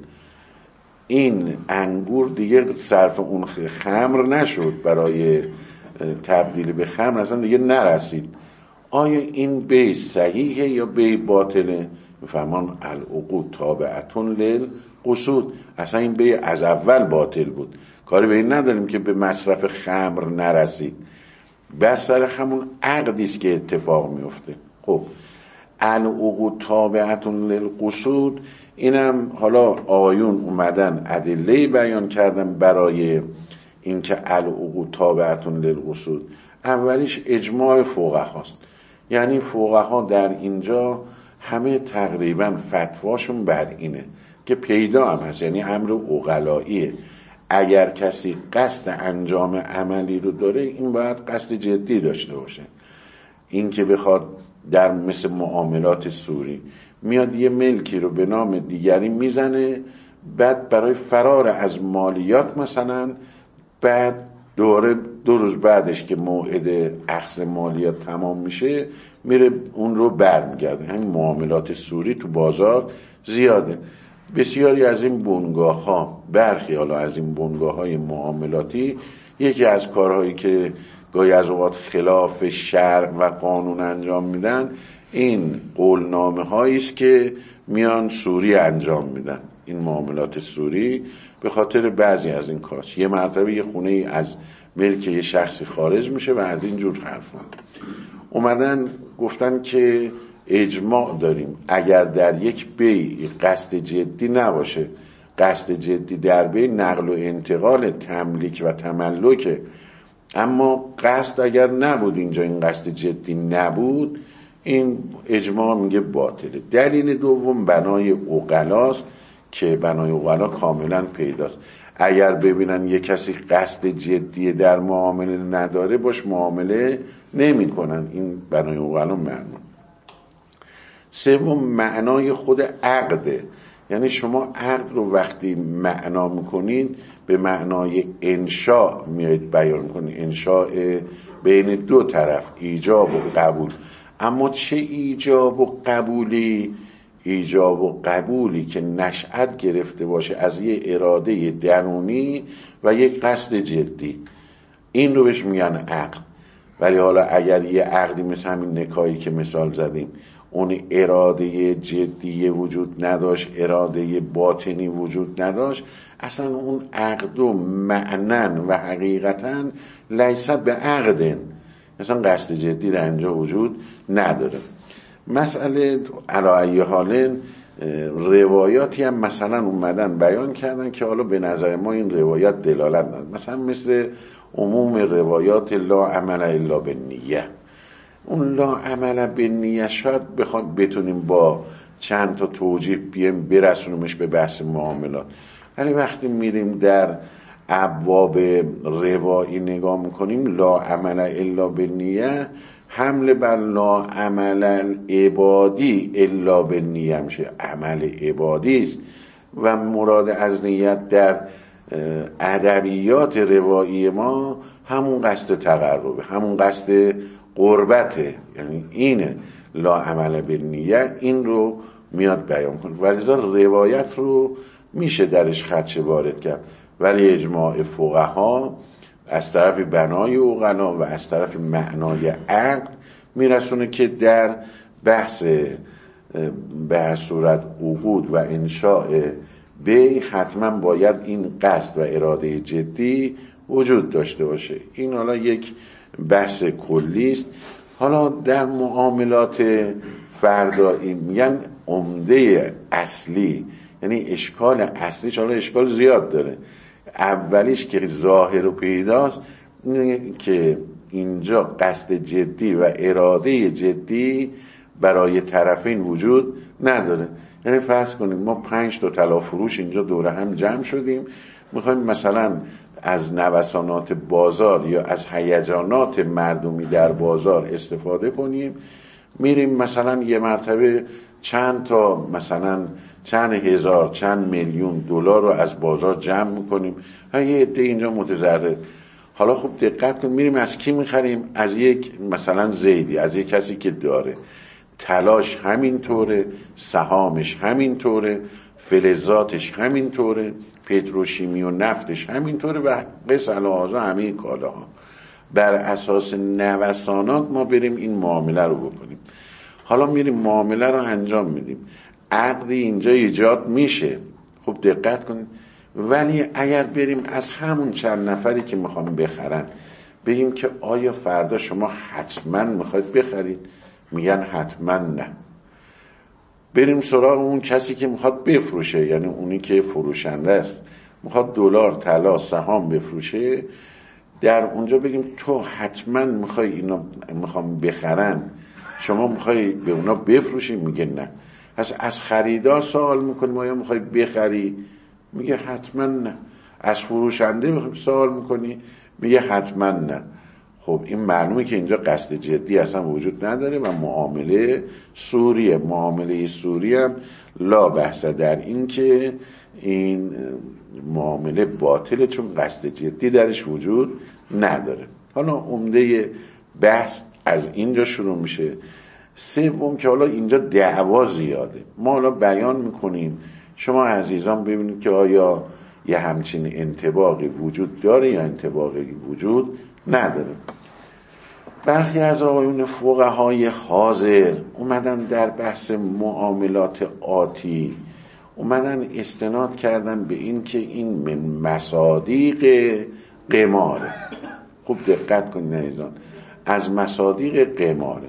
Speaker 2: این انگور دیگه صرف اون خمر نشد، برای تبدیل به خمر اصلا دیگه نرسید. آیا این بی صحیحه یا بی باطله؟ میفهمان العقود تابعة للقصود. اصلا این بی از اول باطل بود، کاری به این نداریم که به مصرف خمر نرسید، بس سر همون عقدیست که اتفاق میفته. خب العقود تابعة للقصود، اینم حالا آقایون اومدن ادله بیان کردن برای اینکه العقود تابعة للقصود. اولیش اجماع فقهاست، یعنی فقها در اینجا همه تقریبا فتواشون بر اینه که پیدا هم هست، یعنی امر عقلاییه. اگر کسی قصد انجام عملی رو داره این باید قصد جدی داشته باشه. این که بخواد در مثل معاملات سوری میاد یه ملکی رو به نام دیگری میزنه، بعد برای فرار از مالیات مثلا، بعد دوره دو روز بعدش که موعد اخذ مالیات تمام میشه میره اون رو برمیگرده. همین معاملات سوری تو بازار زیاده. بسیاری از این بنگاه ها، برخی حالا از این بنگاه های معاملاتی، یکی از کارهایی که گاهی از اوقات خلاف شرع و قانون انجام میدن این قولنامه هاییست که میان سوری انجام میدن. این معاملات سوری به خاطر بعضی از این کاراست. یه مرتبه یه خونه ای از ملک یه شخصی خارج میشه و از این جور حرفا اومدن گفتن که اجماع داریم اگر در یک بیع قصد جدی نباشه، قصد جدی در بیع نقل و انتقال، تملیک و تملکه، اما قصد اگر نبود، اینجا این قصد جدی نبود، این اجماع میگه باطله. دلیل دوم بنای عقلاست که بنای عقلا کاملا پیداست. اگر ببینن یک کسی قصد جدی در معامله نداره، باش معامله نمی کنن. این بنای عقلا معنا. سوم معنای خود عقده، یعنی شما عقد رو وقتی معنا میکنین به معنای انشاء میایید بیان کنید، انشاء بین دو طرف، ایجاب و قبول. اما چه ایجاب و قبولی؟ ایجاب و قبولی که نشأت گرفته باشه از یه اراده درونی و یک قصد جدی، این رو بهش میگن عقد. ولی حالا اگر یه عقدی مثل همین نکاحی که مثال زدیم، اون اراده جدی وجود نداشت، اراده باطنی وجود نداشت، اصلا اون عقد و معنن و حقیقتا لیست به عقدن، اصلا قصد جدی در اینجا وجود نداره. مسئله علی ای حال روایاتی هم مثلا اومدن بیان کردن که حالا به نظر ما این روایات دلالت نداره، مثلا مثل عموم روایات لا عمل الا بالنیه. اون لا عمل بالنیه شاید بخواد بتونیم با چند تا توجیه بیم برسونیمش به بحث معاملات، ولی وقتی میریم در ابواب روایی نگاه میکنیم، لا عمل الا بالنیه حمل بر لا عمل عبادی الا بالنیه میشه، عمل عبادی است و مراد از نیت در ادبیات روایی ما همون قصد تقربه، همون قصد قربته، یعنی اینه لا عمل بالنیه. این رو میاد بیان کنه. ولذا روایت رو میشه درش خدشه وارد کرد، ولی اجماع فقها از طرف بنای عقلا و از طرف معنای عقد میرسونه که در بحث به هر صورت عقود و انشاء بیع حتما باید این قصد و اراده جدی وجود داشته باشه. این حالا یک بحث کلی است. حالا در معاملات فردایی میگن عمده اصلی، یعنی اشکال اصلیش، حالا اشکال زیاد داره، اولیش که ظاهر و پیداست که اینجا قصد جدی و اراده جدی برای طرفین وجود نداره. یعنی فرض کنیم ما پنج تا طلا فروش اینجا دوره هم جمع شدیم، میخوایم مثلا از نوسانات بازار یا از هیجانات مردمی در بازار استفاده کنیم، میریم مثلا یه مرتبه چند تا مثلا چند هزار چند میلیون دلار رو از بازار جمع میکنیم، یه عده اینجا متضرر. حالا خب دقت کن، میریم از کی میخریم؟ از یک مثلا زیدی، از یک کسی که داره تلاش همین طوره، سهامش همین طوره، فلزاتش همین طوره، پتروشیمی و نفتش همین طوره و قص الهازا همین کالاها. بر اساس نوسانات ما بریم این معامله رو بکنیم. حالا میریم معامله رو انجام میدیم، عقدی اینجا ایجاد میشه. خب دقت کنید، ولی اگر بریم از همون چند نفری که میخوام بخرن بگیم که آیا فردا شما حتما میخواید بخرید؟ میگن حتما نه. بریم سراغ اون کسی که میخواد بفروشه، یعنی اونی که فروشنده است، میخواد دلار، طلا، سهام بفروشه، در اونجا بگیم تو حتما میخوای اینا میخوام بخرن، شما میخوای به اونا بفروشی؟ میگه نه. پس از خریدار سوال میکنیم آیا میخوای بخری؟ میگه حتما نه. از فروشنده میخوای سوال میکنی؟ میگه حتما نه. خب این معلومه که اینجا قصد جدی اصلا وجود نداره و معامله سوریه. معامله سوری هم لا بحث در این که این معامله باطله، چون قصد جدی درش وجود نداره. حالا عمده بحث از اینجا شروع میشه. سوم که حالا اینجا دعوا زیاده، ما حالا بیان میکنیم، شما عزیزان ببینید که آیا یه همچین انطباقی وجود داره یا انطباقی وجود نداره. برخی از آقایون فقهای حاضر اومدن در بحث معاملات آتی اومدن استناد کردن به این که این من مصادیق قماره. خوب دقت کنید عزیزان، از مصادیق قماره،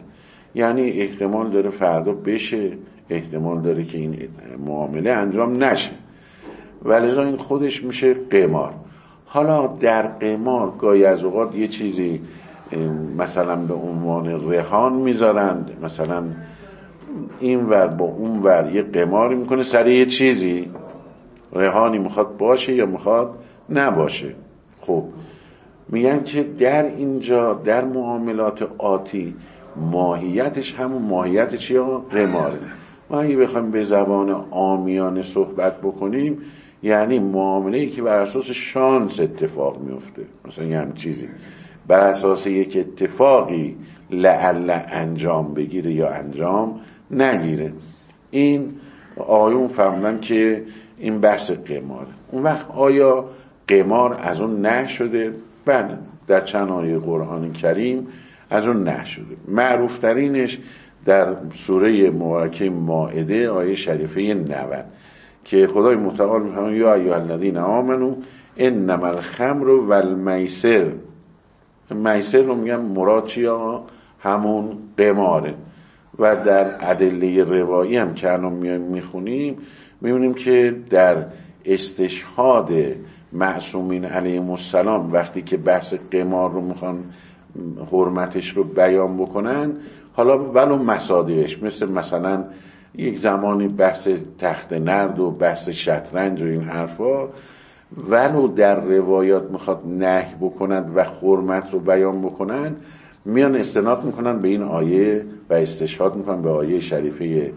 Speaker 2: یعنی احتمال داره فردا بشه، احتمال داره که این معامله انجام نشه، ولذا این خودش میشه قمار. حالا در قمار گاهی از اوقات یه چیزی مثلا به عنوان رهان میذارند، مثلا این ور با اون ور یه قماری میکنه سر یه چیزی، رهانی میخواد باشه یا میخواد نباشه. خب میگن که در اینجا در معاملات آتی ماهیتش همون ماهیت چیه؟ قماره. ما اگه بخوایم به زبان عامیانه صحبت بکنیم، یعنی معامله‌ای که بر اساس شانس اتفاق میفته، مثلا یه هم چیزی بر اساس یک اتفاقی لعل انجام بگیره یا انجام نگیره. این آیون فهمدن که این بحث قماره. اون وقت آیا قمار از اون نه شده؟ بله، در چند آیه قرآن کریم از اون نه شده. معروف ترینش در سوره مبارکه مائده آیه شریفه نود که خدای متعال میفرماید یا ایها الذین آمنو انما الخمر والمیسر. میسر رو میگن مراد چیه؟ همون قماره. و در ادله روایی هم که الان میایم میخونیم میبینیم که در استشهاد معصومین علیهم السلام وقتی که بحث قمار رو میخوان حرمتش رو بیان بکنن، حالا ولو مصادیقش مثل مثلا یک زمانی بحث تخت نرد و بحث شطرنج و این حرفا، ولو در روایات میخواد نهی بکنند و حرمت رو بیان بکنند، میان استناد میکنن به این آیه و استشهاد میکنن به آیه شریفه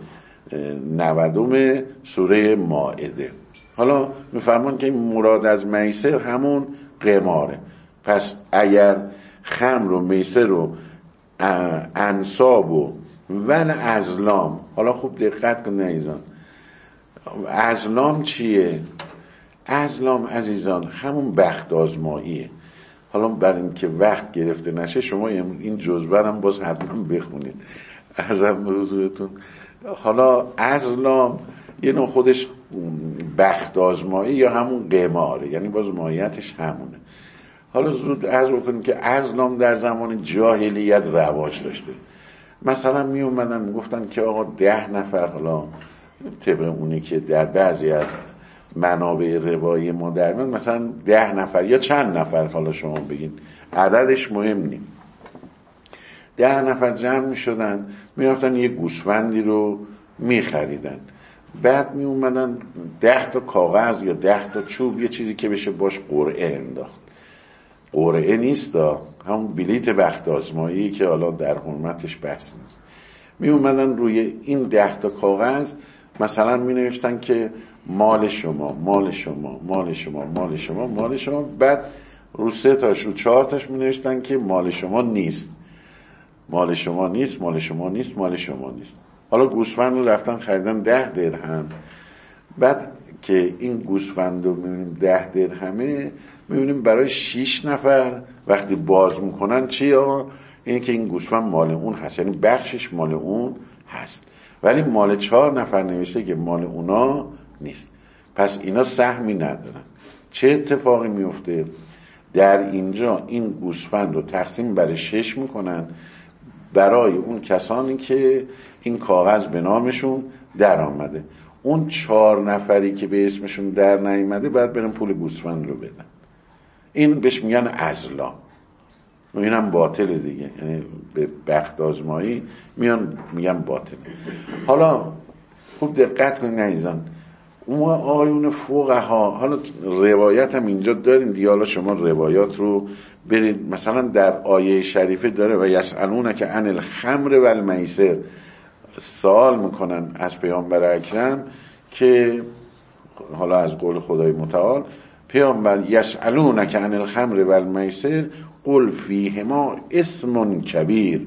Speaker 2: نودم سوره مائده. حالا میفهمون که مراد از میسر همون قماره. پس اگر خمر و میسر و انصاب و ول ازلام، حالا خوب دقت کن عزیزان، ازلام چیه؟ ازلام عزیزان همون بخت آزماییه. حالا برای اینکه وقت گرفته نشه شما این جزوه هم باز حتما بخونید ازم حضورتون. حالا ازلام یه نوع خودش بخت آزمایی یا همون قماره، یعنی باز ماهیتش همونه. حالا زود عرض بکنیم که ازلام در زمان جاهلیت رواج داشته. مثلا می اومدن می گفتن که آقا ده نفر، حالا طبق اونی که در بعضی از منابع روایی ما در میاد مثلا ده نفر یا چند نفر، حالا شما بگین عددش مهم نیم، ده نفر جمع می شدن می رفتن یه گوسفندی رو می خریدن، بعد می اومدن ده تا کاغذ یا ده تا چوب یه چیزی که بشه باش قرعه انداخت. قرعه نیست دا، همون بلیت بخت آزمایی که حالا در حرمتش بحث نیست. می اومدن روی این ده تا کاغذ مثلا می نوشتن که مال شما مال شما مال شما مال شما مال شما، بعد رو سه تاش رو چهار تاش می نوشتن که مال شما نیست مال شما نیست مال شما نیست مال شما نیست. حالا گوسفند رو رفتن خریدن ده درهم، بعد که این گوسفند رو میبینیم ده درهمه، میبینیم برای شیش نفر وقتی باز میکنن چی آقا؟ این که این گوسفند مال اون هست، یعنی بخشش مال اون هست، ولی مال چهار نفر نوشته که مال اونا نیست. پس اینا سهمی ندارن. چه اتفاقی میفته؟ در اینجا این گوسفند رو تقسیم بر شش میکنن برای اون کسانی که این کاغذ به نامشون در آمده. اون چهار نفری که به اسمشون در نیامده باید برن پول گوسفند رو بدن. این بهش میگن ازلام و اینم باطله دیگه، یعنی به بخت آزمایی میان میگن باطله. حالا خوب دقت کنید عزیزان، اون آیون فقها، حالا روایت هم اینجا داریم دیگه، حالا شما روایات رو برید مثلا در آیه شریفه داره و یسألونک عن الخمر والمیسر، سوال میکنن از پیامبر اکرم که حالا از قول خدای متعال پیامبر یسألونک عن الخمر والمیسر قل فیهما اسم کبیر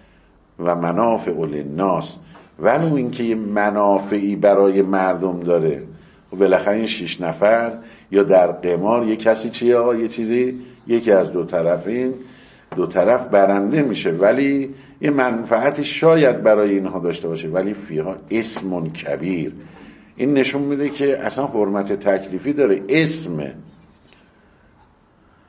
Speaker 2: و منافع للناس، ولو اینکه یه منافعی برای مردم داره. و بالاخره این شش نفر یا در قمار یه کسی چیه آقا؟ یه چیزی یکی از دو طرفین دو طرف برنده میشه، ولی یه منفعتی شاید برای اینها داشته باشه، ولی فیها اسم کبیر. این نشون میده که اصلا حرمت تکلیفی داره. اسم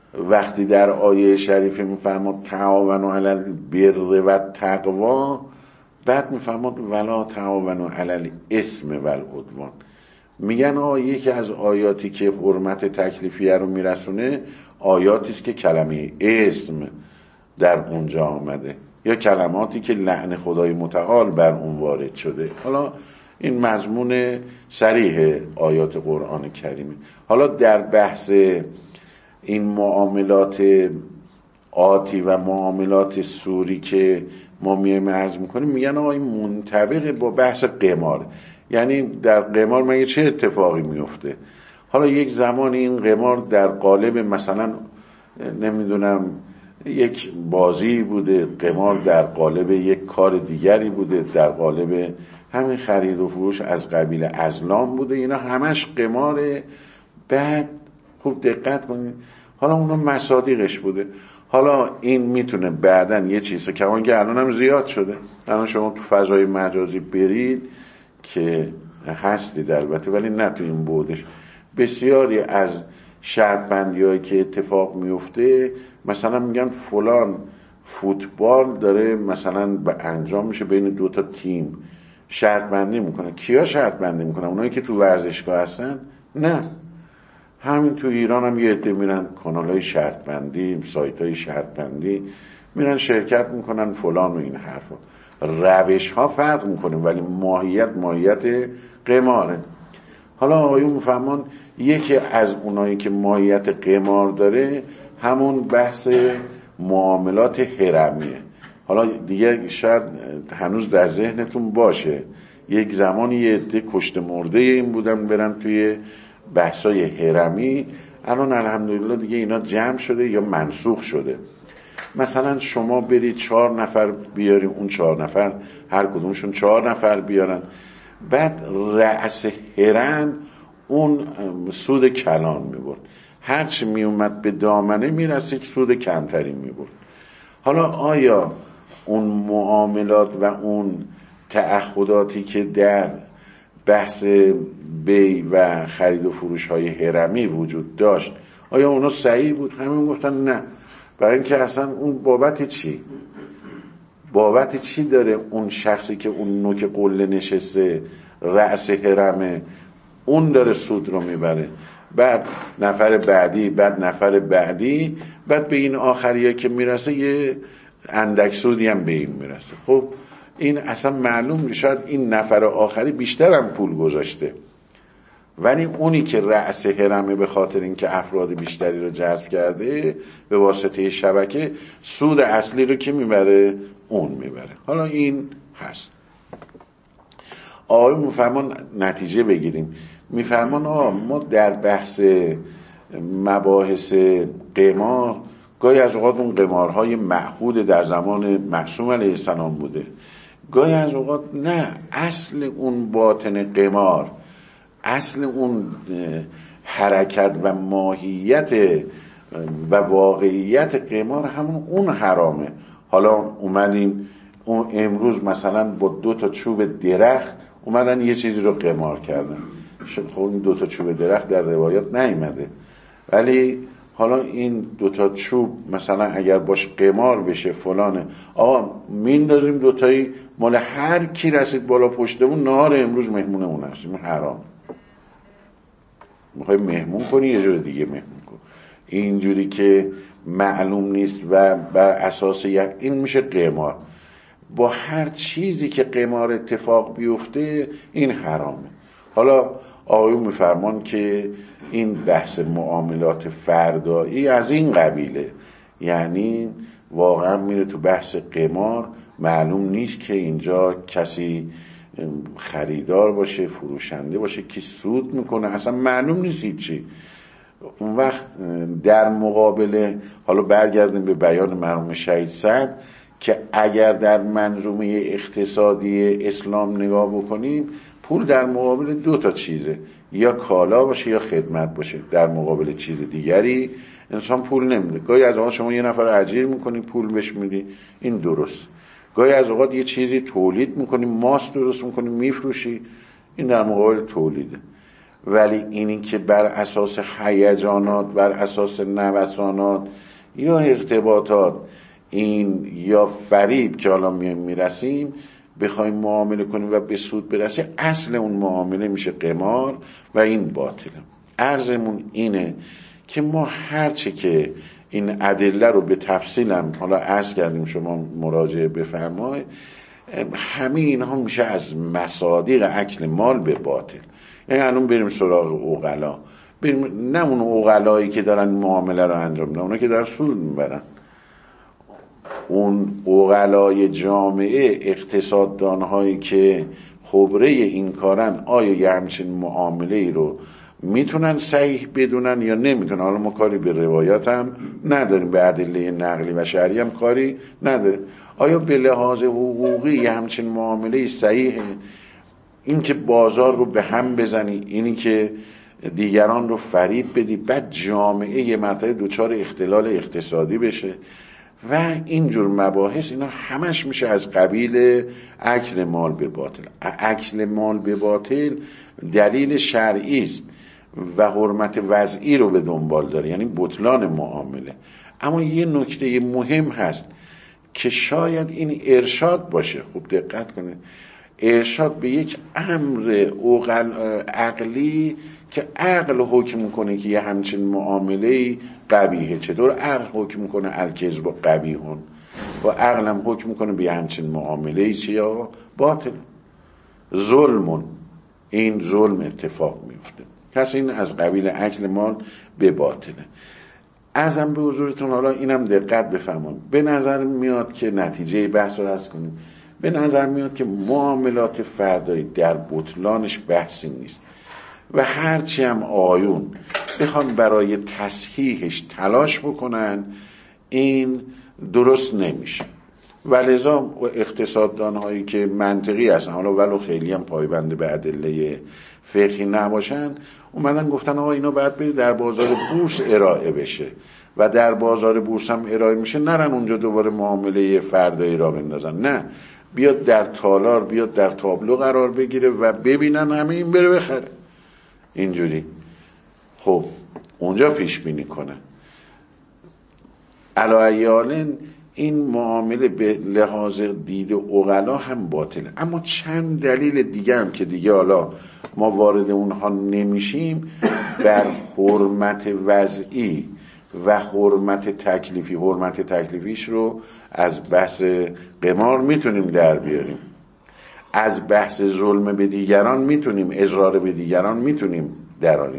Speaker 2: وقتی در آیه شریفه میفرماد تعاونوا علی البر و تقوا، بعد میفرماد ولا تعاونوا علی الاثم والعدوان. میگن آه یکی از آیاتی که حرمت تکلیفیه رو میرسونه آیاتی است که کلمه اسم در اونجا آمده، یا کلماتی که لعن خدای متعال بر اون وارد شده. حالا این مضمون صریح آیات قرآن کریمه. حالا در بحث این معاملات آتی و معاملات سوری که ما میایم عرض میکنیم، میگن آقا این منطبق با بحث قمار. یعنی در قمار مگه چه اتفاقی میفته؟ حالا یک زمانی این قمار در قالب مثلا نمیدونم یک بازی بوده، قمار در قالب یک کار دیگری بوده، در قالب همین خرید و فروش از قبیل ازلام بوده، اینا همش قماره. بعد خوب دقت کنید، حالا اونا مصادیقش بوده. حالا این میتونه بعدن یه چیزه که اون که الان هم زیاد شده، الان شما تو فضای مجازی برید که هستید البته، ولی نه تو این بودش، بسیاری از شرط بندی هایی که اتفاق میفته، مثلا میگن فلان فوتبال داره مثلا انجام میشه بین دو تا تیم، شرط بندی میکنه. کیا شرط بندی میکنن؟ اونایی که تو ورزشگاه هستن؟ نه، همین تو ایران هم یه عده میرن کانال های شرط بندی، سایت های شرط بندی، میرن شرکت میکنن فلان و این حرفا. روش ها فرق میکنه ولی ماهیت ماهیت قماره. حالا آقایون میفهمان یکی از اونایی که ماهیت قمار داره همون بحث معاملات هرمیه. حالا دیگه شاید هنوز در ذهنتون باشه یک زمانی یه عده کشته مرده این بودن برن توی بحثای هرمی، الان الحمدلله دیگه اینا جمع شده یا منسوخ شده. مثلا شما برید چهار نفر بیاریم، اون چهار نفر هر کدومشون چهار نفر بیارن، بعد رأس هرم اون سود کلان میبرد، هرچی میومد به دامنه میرسید سود کمتری میبرد. حالا آیا اون معاملات و اون تعهداتی که در بحث بی و خرید و فروش های هرمی وجود داشت آیا اونا صحیح بود؟ همین گفتن نه. برای اینکه اصلا اون بابت چی؟ بابت چی داره اون شخصی که اون نوک قله نشسته رأس هرمه اون داره سود رو میبره، بعد نفر بعدی، بعد نفر بعدی، بعد به این آخریه که میرسه یه اندک سودی هم به این میرسه. خب این اصلا معلوم شاید این نفر آخری بیشتر هم پول گذاشته، ولی اونی که رأس هرمه به خاطر اینکه افراد بیشتری رو جذب کرده به واسطه شبکه سود اصلی رو که میبره اون میبره. حالا این هست. آقای میفرمان نتیجه بگیریم، میفرمان آه ما در بحث مباحث قمار گاهی از اوقات اون قمارهای معهود در زمان معصوم علیه السلام بوده، گاهی از اوقات نه، اصل اون باطن قمار، اصل اون حرکت و ماهیت و واقعیت قمار همون اون حرامه. حالا اومدیم اون امروز مثلا با دو تا چوب درخت اومدن یه چیزی رو قمار کردن. خب این دو تا چوب درخت در روایات نیامده، ولی حالا این دو تا چوب مثلا اگر باش قمار بشه فلانه، آقا میندازیم دوتایی مال هر کی رسید بالا پشتمون نهار امروز مهمون اون هستیم، حرام. میخوای مهمون کنی یه جور دیگه مهمون کن، اینجوری که معلوم نیست و بر اساس یک این میشه قمار. با هر چیزی که قمار اتفاق بیفته این حرامه. حالا آقایون میفرمان که این بحث معاملات فردایی از این قبیله، یعنی واقعا میره تو بحث قمار، معلوم نیست که اینجا کسی خریدار باشه، فروشنده باشه، کی سود میکنه، اصلا معلوم نیست هیچی. اون وقت در مقابل، حالا برگردیم به بیان مرحوم شهید سعد که اگر در منظومه اقتصادی اسلام نگاه بکنیم پول در مقابل دو تا چیزه، یا کالا باشه یا خدمت باشه، در مقابل چیز دیگری انسان پول نمیده. گاهی از اوقات شما یه نفر اجیر میکنی پول بهش میدی، این درست. گاهی از اوقات یه چیزی تولید میکنی، ماست درست میکنی میفروشی، این در مقابل تولیده. ولی اینی که بر اساس هیجانات، بر اساس نوسانات یا ارتباطات، این یا فریب که حالا میرسیم، بخوایم معامله کنیم و به سود برسه، اصل اون معامله میشه قمار و این باطله. عرضمون اینه که ما هرچه که این ادله رو به تفصیلم حالا عرض کردیم، شما مراجعه بفرمایید، همه اینها میشه از مصادیق اکل مال به باطل. یعنی الان بریم سراغ عقلا، بریم نه اون عقلایی که دارن معامله رو انجام میدن، اونا که دارن سود میبرن، اون عقلای جامعه، اقتصاددانهایی که خبره این کارن، آیا یه همچین معامله ای رو میتونن صحیح بدونن یا نمیتونن؟ حالا ما کاری به روایات هم نداریم، به ادله نقلی و شرعی هم کاری نداریم. آیا به لحاظ حقوقی یه همچین معامله صحیحه؟ این که بازار رو به هم بزنی، اینی که دیگران رو فریب بدی، بعد جامعه یه مرتبه دوچار اختلال اقتصادی بشه و اینجور مباحث، اینا همش میشه از قبیل اکل مال به باطل. اکل مال به باطل دلیل شرعی است و حرمت وضعی رو به دنبال داره، یعنی بطلان معامله. اما یه نکته مهم هست که شاید این ارشاد باشه، خوب دقت کنید، ارشاد به یک امر عقلی که عقل حکم کنه که یه همچین معامله قبیحه. چطور عقل حکم کنه الکذب قبیحون و عقل هم حکم کنه به یه همچین معامله چیا؟ باطل، ظلمون. این ظلم اتفاق میفته. پس این از قبیل اکل مال به باطله. عرضم به حضورتون، حالا اینم دقت بفهمون، به نظر میاد که نتیجه بحث رو رسم کنیم، به نظر میاد که معاملات فردایی در بطلانش بحثی نیست و هرچی هم آیون بخوان برای تصحیحش تلاش بکنن این درست نمیشه. ولذا اقتصاددان هایی که منطقی هستن، حالا ولو خیلی هم پایبند به ادله فقهی نباشن، اومدن گفتن آقا اینا باید بری در بازار بورس ارائه بشه و در بازار بورس هم ارائه میشه، نرن اونجا دوباره معامله فردایی را بندازن، نه، بیاد در تالار، بیاد در تابلو قرار بگیره و ببینن همه این بره بخره. اینجوری خب اونجا پیش بینی کنه. علاوه این معامله به لحاظ دید عقلا هم باطله. اما چند دلیل دیگه هم که دیگه حالا ما وارد اونها نمیشیم، بر حرمت وضعی و حرمت تکلیفی، حرمت تکلیفیش رو از بحث قمار میتونیم در بیاریم، از بحث ظلم به دیگران میتونیم، اضرار به دیگران میتونیم دراریم.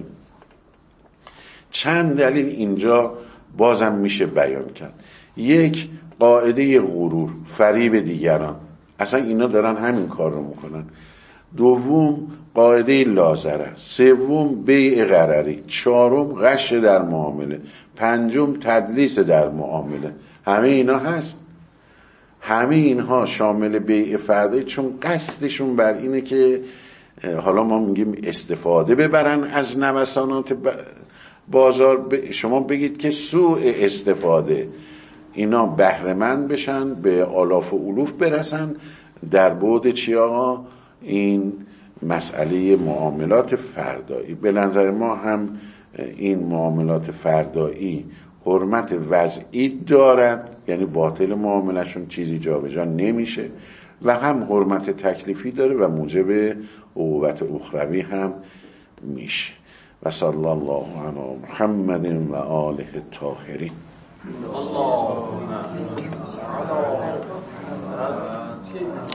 Speaker 2: چند دلیل اینجا بازم میشه بیان کرد. یک، قاعده غرور، فریب دیگران، اصلا اینا دارن همین کار رو میکنن. دوم، قاعده لازره. سوم، بیع غرری. چهارم، غش در معامله. پنجم، تدلیس در معامله. همه اینا هست. همه اینها شامل بیع فردایی، چون قصدشون بر اینه که حالا ما میگیم استفاده ببرن از نوسانات بازار. شما بگید که سوء استفاده، اینا بهره‌مند بشن، به آلاف و الوف برسن. در بعد چی آقا؟ این مسئله معاملات فردایی. به نظر ما هم این معاملات فردایی حرمت وضعی دارد، یعنی باطل معاملشون چیزی جابجا نمیشه، و هم حرمت تکلیفی داره و موجب عقوبت اخروی هم میشه. و صلی الله علی محمد و آله الطاهرین. اللهم